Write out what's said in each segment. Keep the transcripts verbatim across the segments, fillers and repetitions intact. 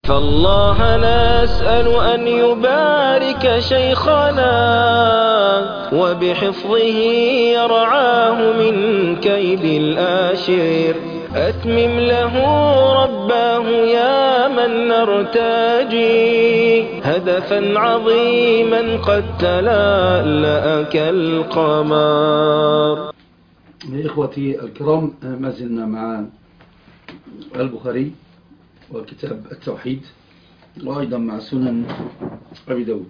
فالله نسأل أن يبارك شيخنا وبحفظه يرعاه من كيد الآشر. أتمم له رباه يا من نرتجي هدفا عظيما قد تلألأ كالقمر. إخوتي الكرام، ما زلنا مع البخاري وكتاب التوحيد، وأيضا مع سنن أبي داود.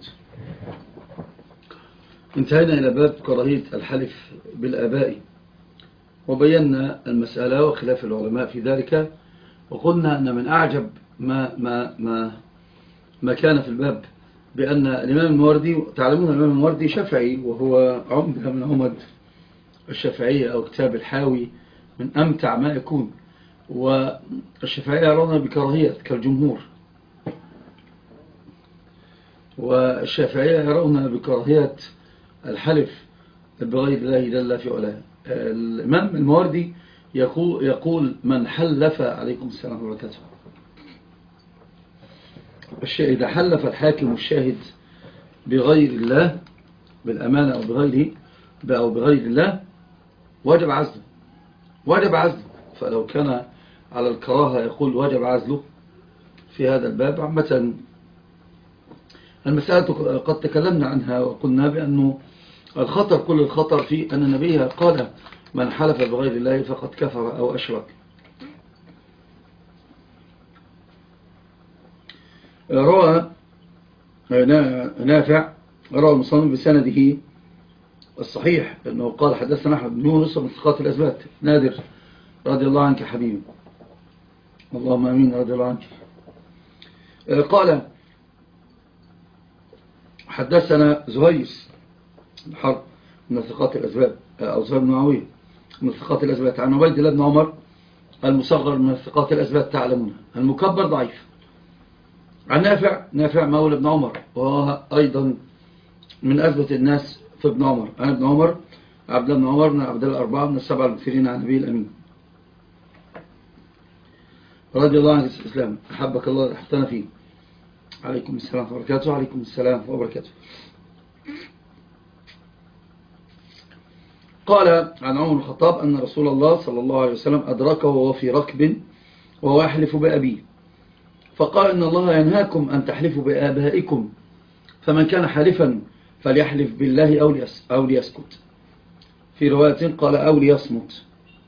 انتهينا إلى باب كراهية الحلف بالآباء، وبينا المسألة وخلاف العلماء في ذلك، وقلنا أن من أعجب ما, ما, ما, ما كان في الباب بأن الإمام الموردي، تعلمون الإمام الموردي شافعي، وهو عمدة من عمد الشافعية أو كتاب الحاوي من أمتع ما يكون. والشافعية يرون بكراهية كالجمهور، والشافعية يرون بكراهية الحلف بغير الله جل في علاه. الإمام الموردي يقول, يقول من حلف، عليكم السلام وبركاته، إذا حلف الحاكم الشاهد بغير الله، بالأمانة أو بغيره أو بغير الله، واجب عزله، واجب عزله. فلو كان على الكراهة يقول واجب عزله في هذا الباب. عامة المسألة قد تكلمنا عنها وقلنا بأنه الخطر، كل الخطر في أن النبي قال من حلف بغير الله فقد كفر أو أشرك. روى نافع، روى المصنف بسنده الصحيح أنه قال حدثنا أحمد بن يونس ومن ثقات الأثبات نادر رضي الله عنك حبيبي، اللهم أمين رضي الله عنك، قال حدثنا زهيس الحرب من ثقات الأثبات، أو زهير بن معاوية من ثقات الأثبات، عن عبيد الله بن عمر المصغر من ثقات الأثبات، تعلمون المكبر ضعيف. عن نافع، نافع مولى ابن عمر، وهو أيضا من أثبت الناس في ابن عمر. أنا ابن عمر عبد الله بن عمر من عبد الأربعة من السبعة المكثرين عن النبي الأمين رضي الله عنه الإسلام، أحبك الله أحبتنا فيه. عليكم السلام وبركاته. عليكم السلام وبركاته. قال عن عمر الخطاب أن رسول الله صلى الله عليه وسلم أدركه وهو في ركب وهو يحلف بأبيه، فقال إن الله ينهاكم أن تحلفوا بآبائكم، فمن كان حالفا فليحلف بالله أو ليسكت. في رواية قال أو ليصمت.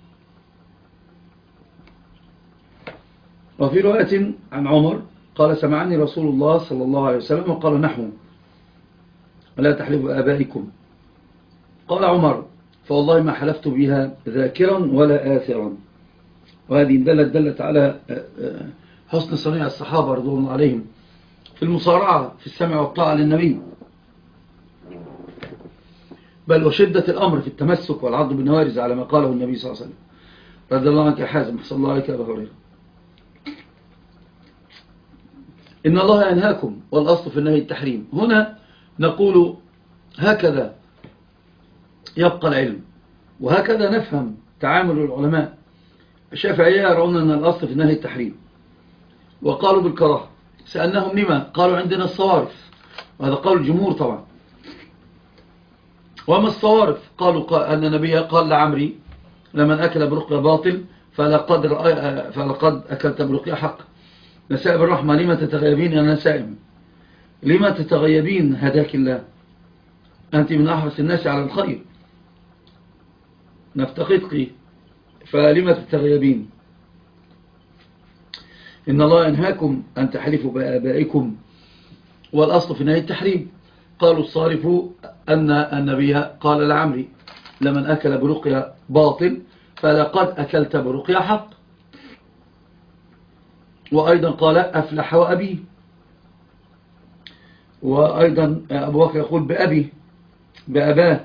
وفي رواية عن عمر قال سمعني رسول الله صلى الله عليه وسلم وقال نحو لا تحلفوا بآبائكم. قال عمر فوالله ما حلفت بها ذاكرا ولا آثرا. وهذه دلت دلت على حسن صنيع الصحابة رضي الله عليهم في المصارعة في السمع والطاعة للنبي، بل وشدة الأمر في التمسك والعض بالنوارز على ما قاله النبي صلى الله عليه وسلم. رضي الله عنك يا حازم، حسن الله عليك يا أبا هريرة. إن الله ينهاكم، والأصل في النهي التحريم. هنا نقول هكذا يبقى العلم، وهكذا نفهم تعامل العلماء. الشافعية يرون أن الأصل في النهي التحريم، وقالوا بالكراهة. سألناهم لما؟ قالوا عندنا الصوارف، وهذا قول الجمهور طبعا. وما الصوارف؟ قالوا أن النبي قال لعمري لمن أكل برقية باطل فلقد, فلقد أكلت برقية حق. نسائب الرحمة لما تتغيبين يا نسائم؟ لما تتغيبين هداك الله؟ أنت من أحرص الناس على الخير، نفتقدك فلما تتغيبين؟ إن الله ينهاكم أن تحلفوا بآبائكم، والأصل في نهي التحريم. قالوا الصارف أن النبي قال لعمري لمن أكل برقية باطل فلقد أكلت برقية حق. وأيضا قال أفلح وأبي، وأيضا أبو بكر يقول بأبي بأباه،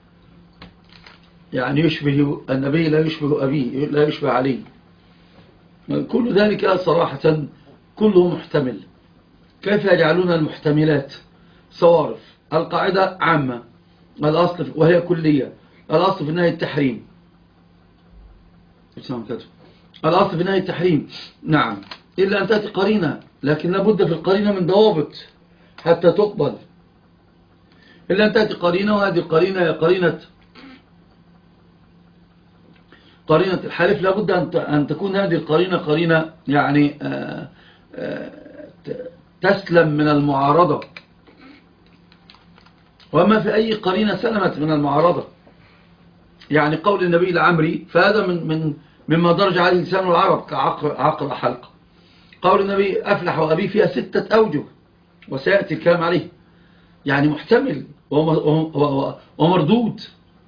يعني يشبه النبي لا يشبه أبيه، لا يشبه عليه. كل ذلك صراحة كله محتمل. كيف يجعلون المحتملات صوارف؟ القاعدة عامة الأصل وهي كلية، الأصل في نهي التحريم، الأصل في نهي التحريم. نعم إلا أن تأتي قرينة، لكن لابد في القرينة من ضوابط حتى تقبل. إلا أن تأتي قرينة، وهذه القرينة هي قرينة قرينة الحلف. لابد أن تكون هذه القرينة قرينة يعني آآ آآ تسلم من المعارضة، وما في أي قرينة سلمت من المعارضة. يعني قول النبي لعمري فهذا من من مما درج عليه لسان العرب كعقر حلقة. قول النبي أفلح وأبي فيها ستة أوجه، وسيأتي الكلام عليه، يعني محتمل ومردود.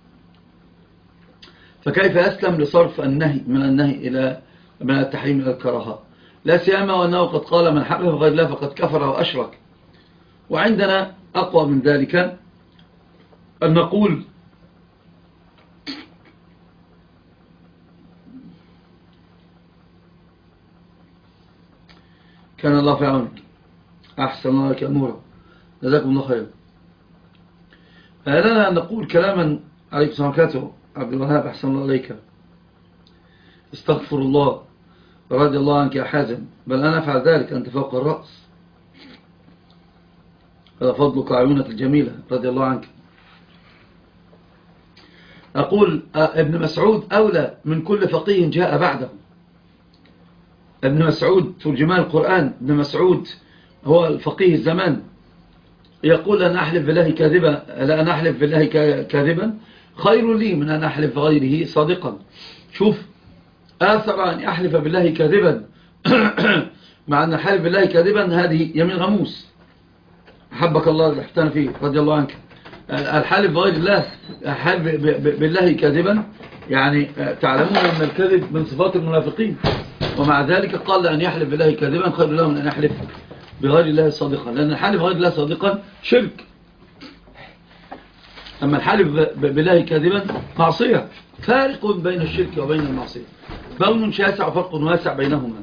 فكيف يسلم لصرف النهي من النهي إلى من التحريم إلى الكراهة؟ لا سيما وأنه قد قال من حلف بغير الله فقد كفر وأشرك. وعندنا أقوى من ذلك أن نقول كان الله في عونك، أحسن الله لك أمورا، جزاكم الله خير. فلنا أن نقول كلاما عليك سمكاته عبد الوهاب، أحسن الله عليك. استغفر الله رضي الله عنك يا حازم، بل أنا أفعل ذلك، أنت فوق الرأس، هذا فضلك عيونة الجميلة رضي الله عنك. أقول ابن مسعود أولى من كل فقيه جاء بعده. ابن مسعود ترجمان القرآن، ابن مسعود هو الفقيه الزمان، يقول أن أحلف بالله كاذبا، لا أن أحلف بالله كاذبا خير لي من أن أحلف غيره صادقا. شوف، آثر أن أحلف بالله كاذبا مع أن حلف بالله كاذبا هذه يمين غموس. أحبك الله الاحتان فيه رضي الله عنك. الحلف بغير الله، الحلف بالله كاذبا، يعني تعلمون أن الكذب من صفات المنافقين، ومع ذلك قال أن يحلف بالله كاذبا خير له من أن يحلف بغير الله صادقا، لأن الحلف بغير الله صادقا شرك، أما الحلف بالله كاذبا معصية. فارق بين الشرك وبين المعصية، بون شاسع وفرق واسع بينهما.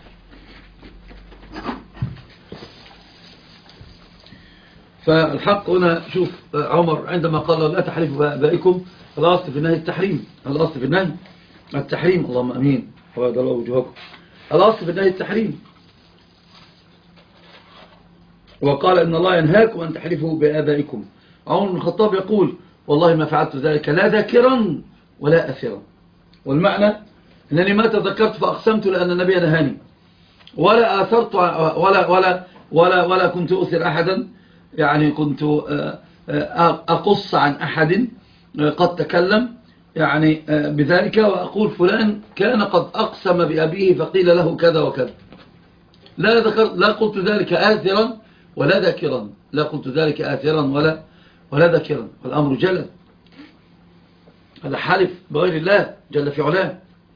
فالحق هنا، شوف عمر عندما قال لا تحلفوا بآبائكم، الأصل في النهي التحريم، الأصل في النهي التحريم، اللهم أمين وبعد الله وجهكم، الأصل في النهي التحريم. وقال إن الله ينهاكم أن تحلفوا بآبائكم. عمر بن الخطاب يقول والله ما فعلت ذلك لا ذاكرا ولا أثرا، والمعنى أنني ما تذكرت فأقسمت لأن النبي نهاني، ولا آثرت ولا, ولا, ولا, ولا كنت أثر أحدا، يعني كنت أقص عن أحد قد تكلم يعني بذلك وأقول فلان كان قد أقسم بأبيه فقيل له كذا وكذا. لا ذكرت، لا قلت ذلك آثرا ولا ذاكرا، لا قلت ذلك آثرا ولا ولا ذاكرا، والأمر جل، هذا حلف بغير الله جل في علاه،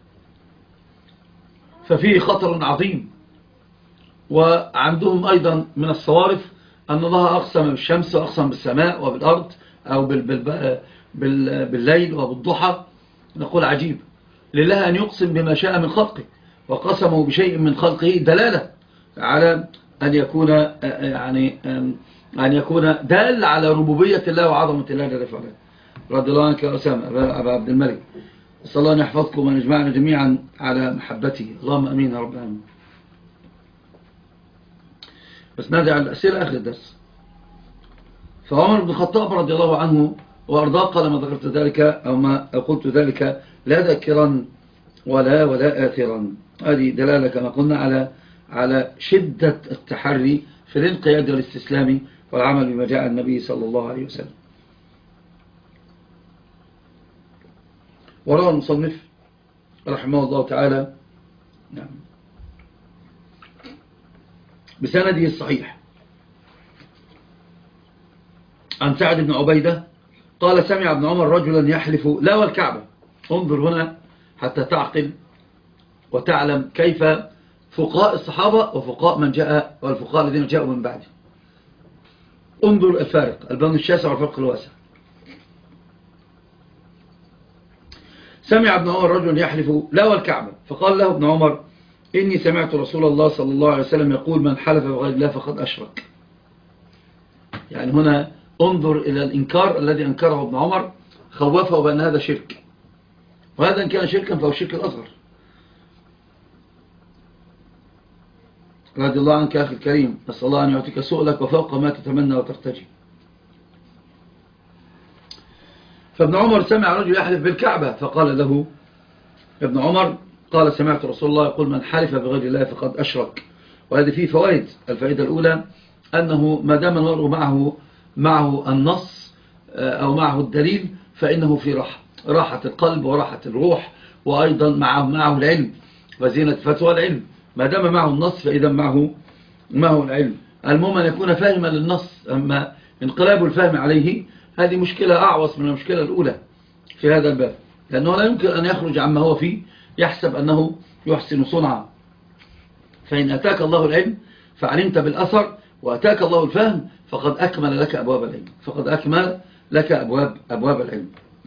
ففيه خطر عظيم. وعندهم أيضا من الصوارف أن الله أقسم بالشمس وأقسم بالسماء وبالأرض أو بال بال بال بالليل وبالضحى. نقول عجيب، لله أن يقسم بما شاء من خلقه، وقسمه بشيء من خلقه دلالة على أن يكون يعني أن يكون دال على ربوبية الله وعظمة الله جل في علاه. رضي الله عنك يا أسامة أبا عبد الملك، صلى الله أن يحفظكم وأن يجمعنا جميعا على محبته، اللهم أمين يا رب العالمين. بس نادي على الأسئلة آخر الدرس. فعمر بن الخطاب رضي الله عنه وأرضاه قال ما ذكرت ذلك أو ما قلت ذلك لا ذاكرا ولا ولا آثرا. هذه دلالة كما قلنا على على شدة التحري في الانقياد والاستسلام والعمل بما جاء النبي صلى الله عليه وسلم. وروى المصنف رحمه الله تعالى نعم بسنده الصحيح عن سعد بن عبيدة قال سمع ابن عمر رجلا يحلف لا والكعبة. انظر هنا حتى تعقل وتعلم كيف فقهاء الصحابة وفقهاء من جاء والفقهاء الذين جاءوا من بعده. انظر الفارق، البون الشاسع والفرق الواسع. سمع ابن عمر رجل يحلف لا والكعبة فقال له ابن عمر إني سمعت رسول الله صلى الله عليه وسلم يقول من حلف بغير الله فقد أشرك. يعني هنا انظر إلى الإنكار الذي أنكره ابن عمر، خوفه بأن هذا شرك، وهذا إن كان شركا فهو الشرك الأصغر. رضي الله عنك أخي الكريم، نسأل الله أن يعطيك سؤلك وفوق ما تتمنى وترتجي. فابن عمر سمع رجل يحلف بالكعبة فقال له ابن عمر قال سمعت رسول الله يقول من حلف بغير الله فقد أشرك. وهذه فيه فوائد. الفائدة الأولى أنه ما دام المرء معه معه النص أو معه الدليل فإنه في راحة راحة القلب وراحة الروح، وأيضا معه معه العلم وزينة فتوى العلم. ما دام معه النص فإذا معه معه العلم. المهم أن يكون فاهما للنص. أما انقلاب الفهم عليه هذه مشكلة أعوص من المشكلة الأولى في هذا الباب، لأنه لا يمكن أن يخرج عما هو فيه يحسب أنه يحسن صنعا. فإن أتاك الله العلم فعلمت بالأثر وأتاك الله الفهم فقد أكمل لك أبواب العلم، فقد أكمل لك أبواب, أبواب العلم.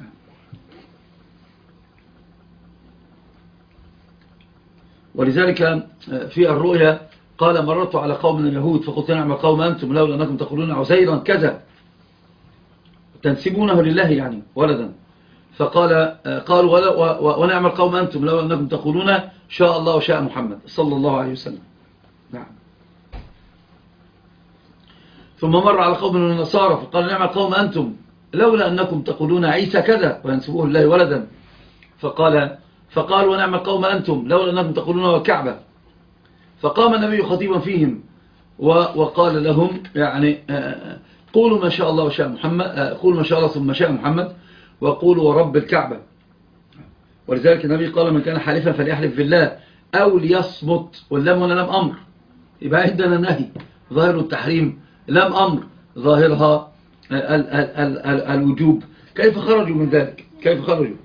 ولذلك في الرؤيا قال مررت على قوم من اليهود فقلت نعم قوم أنتم لولا أنكم تقولون عزيرا كذا تنسبونه لله يعني ولدا، فقال قالوا ونعم القوم أنتم لولا أنكم تقولون شاء الله وشاء محمد صلى الله عليه وسلم. نعم. ثم مر على قوم من النصارى فقال نعم القوم أنتم لولا أنكم تقولون عيسى كذا وينسبوه لله ولدا، فقال فقال ونعم القوم أنتم لولا أنكم تقولون والكعبة. فقام النبي خطيبا فيهم وقال لهم يعني قولوا ما شاء الله وشاء محمد، قولوا ما شاء الله ثم شاء محمد وقولوا ورب الكعبة. ولذلك النبي قال من كان حالفا فليحلف بالله أو ليصمت، واللام هنا لم أمر، يبقى عندنا نهي ظاهر التحريم، لم أمر ظاهرها ال ال ال ال الوجوب. كيف خرجوا من ذلك؟ كيف خرجوا؟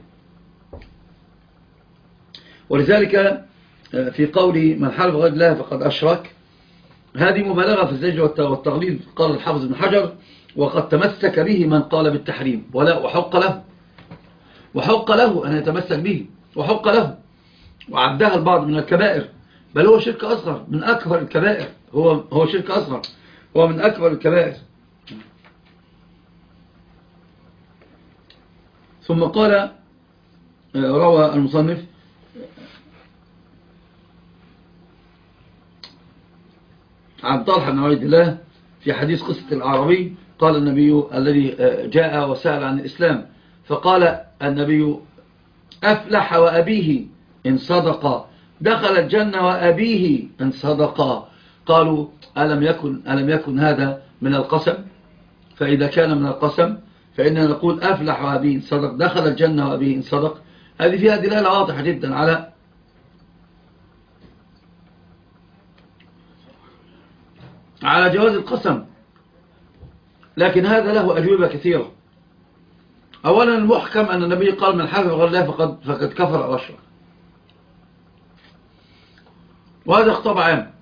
ولذلك في قول من حلف غير الله فقد أشرك هذه مبالغة في الزجر والتغليظ. قال الحافظ بن حجر وقد تمسك به من قال بالتحريم ولا وحق له وحق له أن يتمسك به وحق له، وعدها البعض من الكبائر، بل هو شرك أصغر من أكبر الكبائر، هو هو شرك أصغر هو من أكبر الكبائر. ثم قال روى المصنف عن طلحة بن عبيد الله في حديث قصة الأعرابي قال النبي الذي جاء وسأل عن الإسلام فقال النبي أفلح وأبيه إن صدق، دخل الجنة وأبيه إن صدق. قالوا ألم يكن, ألم يكن هذا من القسم؟ فإذا كان من القسم فإننا نقول أفلح وأبيه إن صدق، دخل الجنة وأبيه إن صدق. هذه فيها دلالة واضحة جدا على على جواز القسم، لكن هذا له أجوبة كثيرة. أولا المحكم أن النبي قال من حلف بغير الله فقد, فقد كفر أو أشرك، وهذا خطاب عام،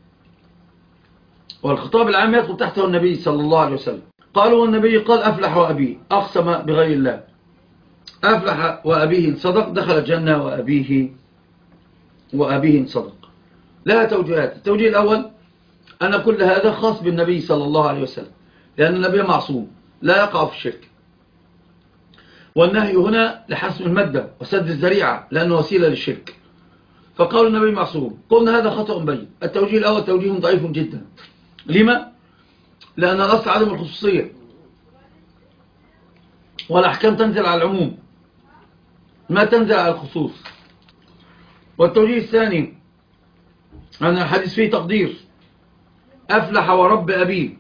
والخطاب العام يدخل تحته النبي صلى الله عليه وسلم. قالوا والنبي قال أفلح وأبيه، أقسم بغير الله، أفلح وأبيه إن صدق، دخل الجنة وأبيه وأبيه إن صدق. لها توجيهات. التوجيه الأول أن كل هذا خاص بالنبي صلى الله عليه وسلم، لأن النبي معصوم لا يقع في الشرك، والنهي هنا لحسم المادة وسد الذريعة لأنه وسيلة للشرك، فقال النبي معصوم. قلنا هذا خطأ بين. التوجيه الأول توجيه ضعيف جدا. لما؟ لأن الأصل عدم الخصوصية، والأحكام تنزل على العموم ما تنزل على الخصوص. والتوجيه الثاني أن الحديث فيه تقدير، أفلح ورب أبيه،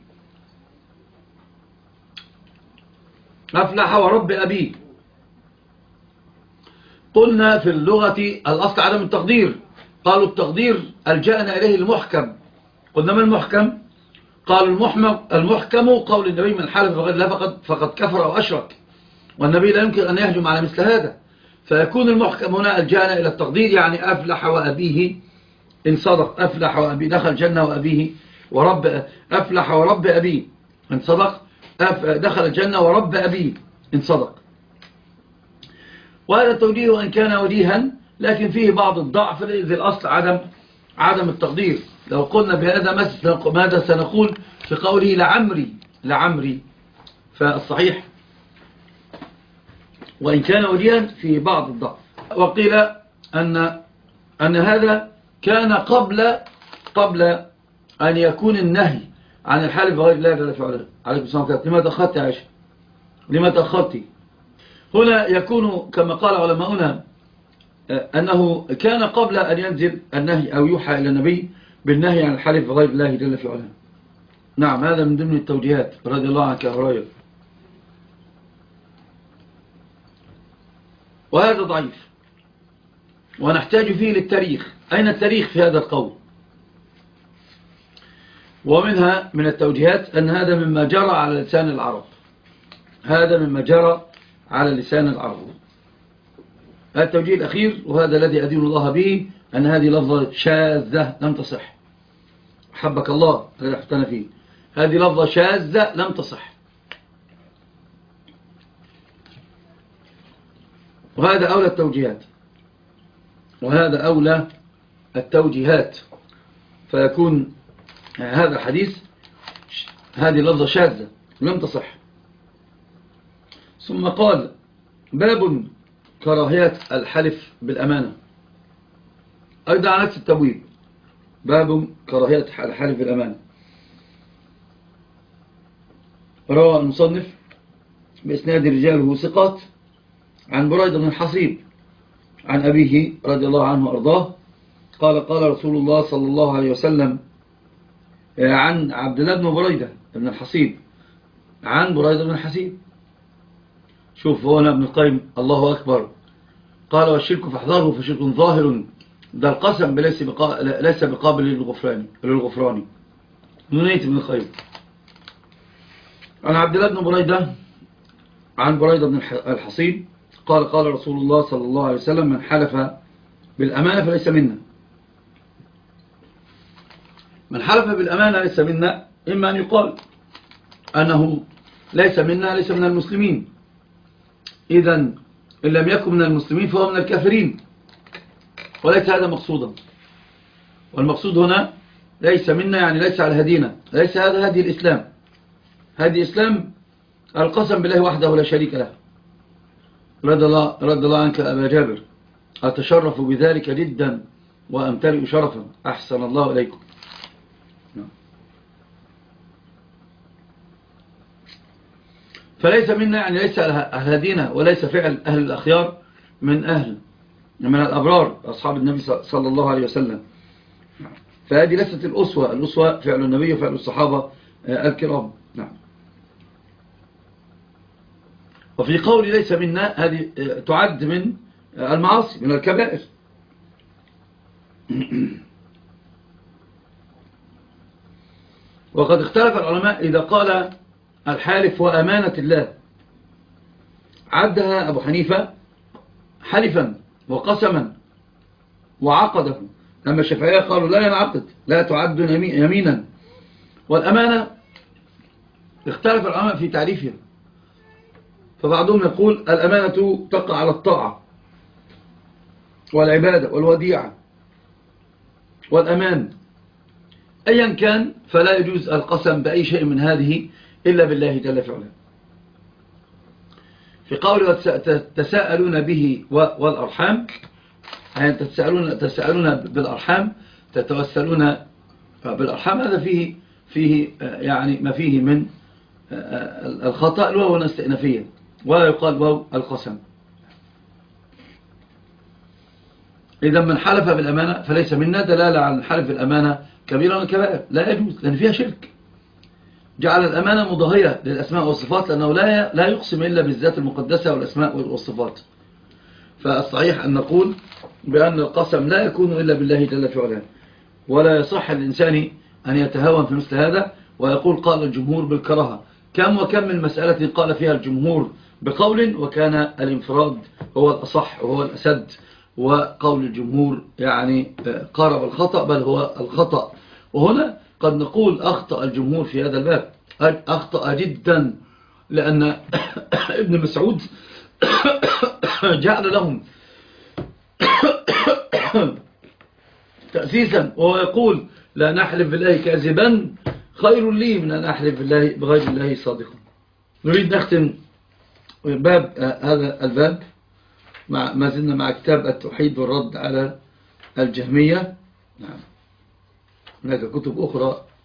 أفلح ورب أبيه. قلنا في اللغة الأصل عدم التقدير، قالوا التقدير ألجأنا إليه المحكم. قلنا ما المحكم؟ قالوا المحكم قول النبي من حلف بغير الله فقد, فقد كفر أو أشرك، والنبي لا يمكن أن يهجم على مثل هذا، فيكون المحكم هنا ألجأنا إلى التقدير، يعني أفلح وأبيه إن صدق، أفلح وأبيه دخل الجنة وأبيه ورب، أفلح ورب أبيه إن صدق، دخل الجنة ورب أبيه إن صدق. وهذا التوجيه وإن كان وجيها لكن فيه بعض الضعف، إذ الأصل عدم عدم التقدير. لو قلنا بهذا ماذا سنقول في قوله لعمري لعمري؟ فالصحيح وإن كان وجيها فيه بعض الضعف. وقيل أن أن هذا كان قبل قبل أن يكون النهي عن الحلف بغير الله جل في علاه. عليكم السلام عليكم. لما تأخرت يا عائشة؟ لما تأخرت؟ هنا يكون كما قال علماؤنا أنه كان قبل أن ينزل النهي أو يوحى إلى النبي بالنهي عن الحلف بغير الله جل في علاه. نعم، هذا من ضمن التوجيهات رضي الله عنك يا هريرة. وهذا ضعيف ونحتاج فيه للتاريخ. أين التاريخ في هذا القول؟ ومنها من التوجيهات أن هذا مما جرى على لسان العرب، هذا مما جرى على لسان العرب. التوجيه الأخير وهذا الذي أدين الله به أن هذه لفظة شاذة لم تصح. حبك الله الذي احتنا فيه، هذه لفظة شاذة لم تصح. وهذا أولى التوجيهات، وهذا أولى التوجيهات، فيكون هذا الحديث هذه لفظة شاذة لم تصح. ثم قال باب كراهية الحلف بالأمانة، أيضا على نفس التبويب، باب كراهية الحلف بالأمانة. روى المصنف بإسناد رجاله ثقات عن بريدة بن الحصيب عن أبيه رضي الله عنه وأرضاه قال قال رسول الله صلى الله عليه وسلم عن عبد الله بن بريدة بن الحصيب عن بريدة بن الحصيب. شوف هنا ابن القيم الله أكبر قال والشرك فاحذره فشرك ظاهر، ده القسم ليس بقا... ليس بقابل للغفران للغفران نونية ابن القيم. عن عبد الله بن بريدة عن بريدة بن الحصيب قال قال رسول الله صلى الله عليه وسلم من حلف بالأمانة فليس منا. من حلف بالأمانة ليس منا، إما أن يقال أنه ليس منا ليس من المسلمين، إذن إن لم يكن من المسلمين فهو من الكافرين، وليس هذا مقصودا. والمقصود هنا ليس منا يعني ليس على هدينا، ليس هذا هدي الإسلام. هدي الإسلام القسم بالله وحده لا شريك له. رضي الله, رضي الله عنك أبا جابر، أتشرف بذلك جدا وأمتلئ شرفا، أحسن الله إليكم. فليس منا يعني ليس أهل هدينا، وليس فعل أهل الأخيار من أهل من الأبرار أصحاب النبي صلى الله عليه وسلم. فهذه ليست الأسوة، الأسوة فعل النبي وفعل الصحابة الكرام. نعم. وفي قول ليس منا هذه تعد من المعاصي من الكبائر. وقد اختلف العلماء إذا قال الحالف وأمانة الله عدها أبو حنيفة حلفا وقسما وعقده، أما الشافعية قالوا لا ينعقد، لا تعد يمينا. والأمانة اختلف العلماء في تعريفها، فبعضهم يقول الأمانة تقع على الطاعة والعبادة والوديعة والأمان، أيا كان فلا يجوز القسم بأي شيء من هذه إلا بالله جل في علاه. في قوله تساءلون به والأرحام، يعني تسألون, تسألون بالأرحام، تتوسلون بالأرحام، هذا فيه, فيه يعني ما فيه من الخطأ الواو الاستئنافية، ولا يقال واو القسم. إذا من حلف بالأمانة فليس منا دلالة على الحلف بالأمانة كبيرة من الكبائر، لا يجوز لأن فيها شرك. جعل الأمانة مضاهية للأسماء والصفات، لأنه لا لا يقسم إلا بالذات المقدسة والأسماء والصفات. فالصحيح أن نقول بأن القسم لا يكون إلا بالله جل في علاه، ولا يصح الإنسان أن يتهاون في مثل هذا ويقول قال الجمهور بالكراهة. كم وكم من مسألة قال فيها الجمهور بقول وكان الانفراد هو الأصح وهو الأسد، وقول الجمهور يعني قارب الخطأ بل هو الخطأ. وهنا قد نقول أخطأ الجمهور في هذا الباب، أخطأ جدا، لأن ابن مسعود جعل لهم تأسيسا وهو يقول لا نحلف بالله كاذبا خير لي من أن أحلف بالله بغير الله صادقا. نريد نختم باب هذا الباب مع ما زلنا مع كتاب التوحيد والرد على الجهمية. نعم، هناك كتب أخرى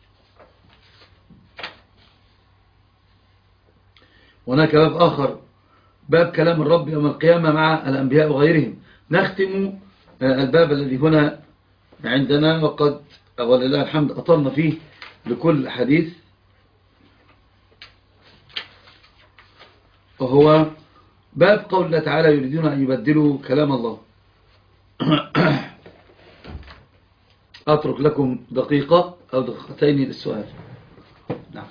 هناك باب آخر، باب كلام الرب يوم القيامة مع الأنبياء وغيرهم. نختم الباب الذي هنا عندنا، وقد ولله الحمد أطلنا فيه لكل حديث، وهو باب قول الله تعالى يريدون أن يبدلوا كلام الله. أترك لكم دقيقة أو دقيقتين للسؤال. نعم.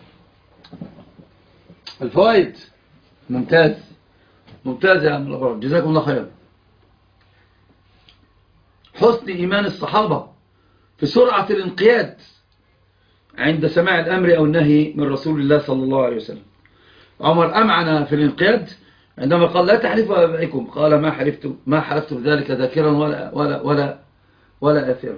الفوائد ممتاز ممتاز يا عم الأبرار، جزاكم الله خيرا. حسن إيمان الصحابة في سرعة الانقياد عند سماع الأمر أو النهي من رسول الله صلى الله عليه وسلم. عمر أمعن في الانقياد عندما قال لا تحلفوا أبائكم، قال ما حلفت ما حلفت بذلك ذاكرا ولا ولا ولا ولا آثرا.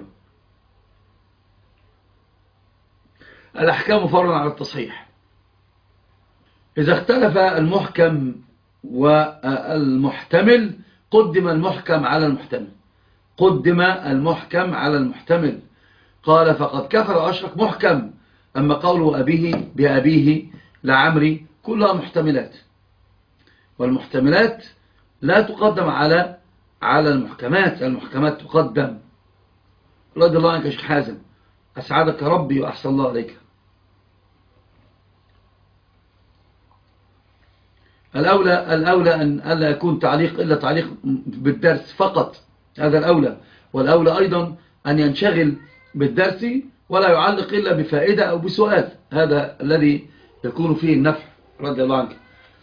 الأحكام فرعا على التصحيح. إذا اختلف المحكم والمحتمل قدم المحكم على المحتمل قدم المحكم على المحتمل. قال فقد كفر أشرك محكم، أما قوله أبيه بأبيه لعمري كلها محتملات، والمحتملات لا تقدم على على المحكمات، المحكمات تقدم. رضي الله عنك يا شيخ حازم، أسعدك ربي وأحسن الله عليك. الأولى الأولى أن ألا يكون تعليق إلا تعليق بالدرس فقط، هذا الأولى. والأولى أيضا أن ينشغل بالدرس ولا يعلق إلا بفائدة أو بسؤال، هذا الذي يكون فيه النفع. رضي الله عنك،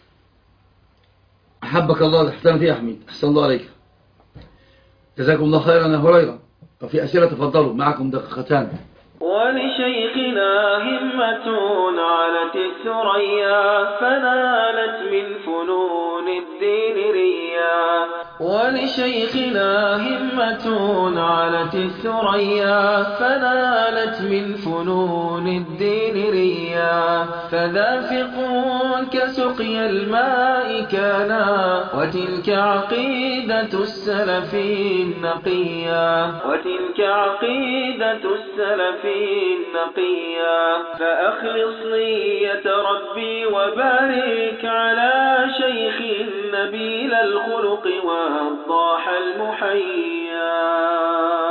أحبك الله تحتنا فيه يا حميد، أحسن الله عليك، جزاكم الله خيرا يا هريرة. وفي أسئلة تفضلوا، معكم دقيقتان. ولشيخنا همة علت الثريا فنالت من فنون الدين ريا. ولشيخنا همة علت الثريا فنالت من فنون الدين ريا. فذافق كسقي الماء كانا وتلك عقيدة السلف النقيا. وتلك عقيدة السلف النقيا. فأخلص نية ربي وبارك على شيخ نبيل الخلق وضاح المحيا.